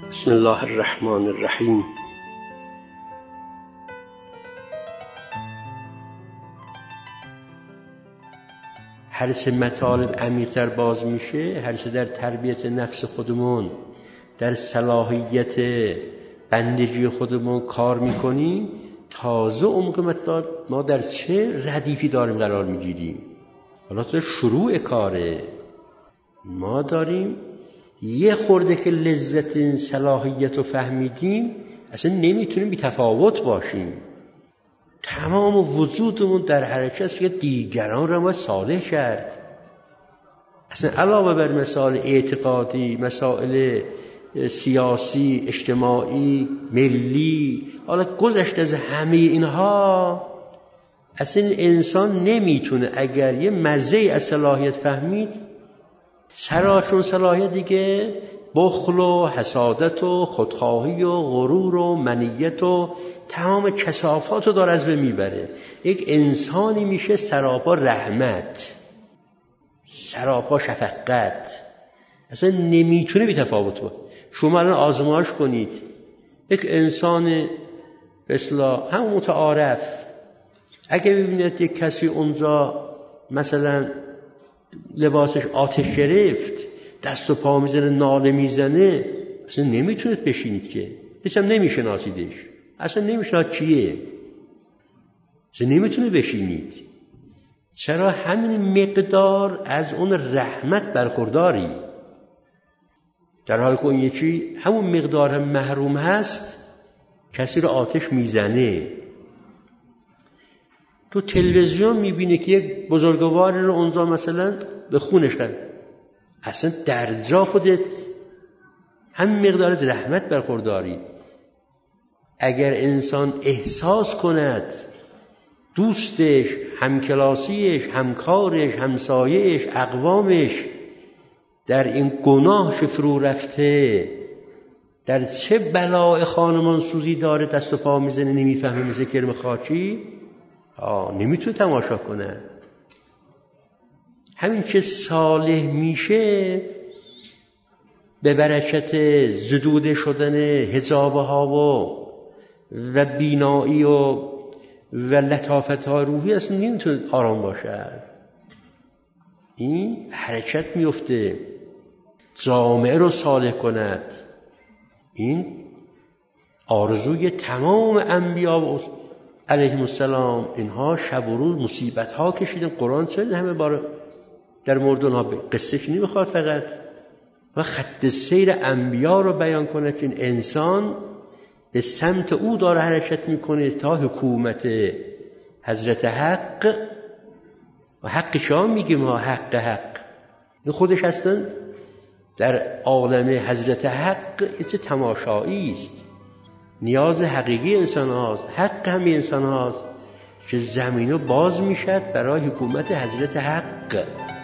بسم الله الرحمن الرحیم. هر چه مطالب عمیق‌تر باز میشه، هر چه در تربیت نفس خودمون، در صلاحیت بندگی خودمون کار میکنیم، تازه عمق مطلب ما در چه ردیفی داریم قرار میگیریم. حالا تو شروع کاره ما داریم یه خورده که لذت این صلاحیت رو فهمیدیم، اصلا نمیتونیم بی تفاوت باشیم. تمام وجودمون در حرکت است که دیگران را ما صالح کرد. اصلا علاوه بر مسائل اعتقادی، مسائل سیاسی، اجتماعی، ملی، حالا گذشته از همه اینها، اصلا انسان نمیتونه اگر یه مزه از صلاحیت فهمید، چراشون صلاحیت دیگه بخل و حسادت و خودخواهی و غرور و منیت و تمام کثافات رو داره از بین میبره. یک انسانی میشه سراپا رحمت، سراپا شفقت، اصلا نمیتونه بی تفاوت باشه. شما الان آزمایش کنید یک انسان به اصطلاح همون متعارف، اگه ببینید یک کسی اونجا مثلا لباسش آتش گرفت، دست و پا میزنه، ناله میزنه، اصلا نمیتونید بشینید که، هیچ هم نمیشناسیدش، اصلا نمیشناسید کیه، اصلا نمیتونه بشینید. چرا؟ همین مقدار از اون رحمت برخورداری، در حالی که اون یکی همون مقدار هم محروم هست، کسی رو آتش میزنه. تو تلویزیون میبینه که یک بزرگواری رو اونجا مثلا به خونش کرد، اصلا در جا خودت همین مقدار از رحمت برخورداری. اگر انسان احساس کند دوستش، همکلاسیش، همکارش، همسایهش، اقوامش در این گناهش فرو رفته، در چه بلاء خانمان سوزی داره، دست و پا میزنه، نمیفهمه، مثل کرم خاکی نمیتونه تماشا کنه. همین که صالح میشه به برکت زدوده شدن حجابه ها و بینایی و لطافت ها روحی اصلا نمیتونه آرام باشه. این حرکت میفته جامعه رو صالح کند. این آرزوی تمام انبیا علیهم السلام. اینها شب و روز مصیبت ها کشیدن. قرآن چه همه بار در مورد اونها قصه نمیخواد فقط و خط سیر انبیا رو بیان کنه که این انسان به سمت او داره حرکت میکنه تا حکومت حضرت حق و حق شام میگه ما حق این خودش هستن در عالم حضرت حق. این چه تماشایی است. نیاز حقیقی انسان هاست، حق همه انسان هاست که زمینو باز میشد برای حکومت حضرت حق.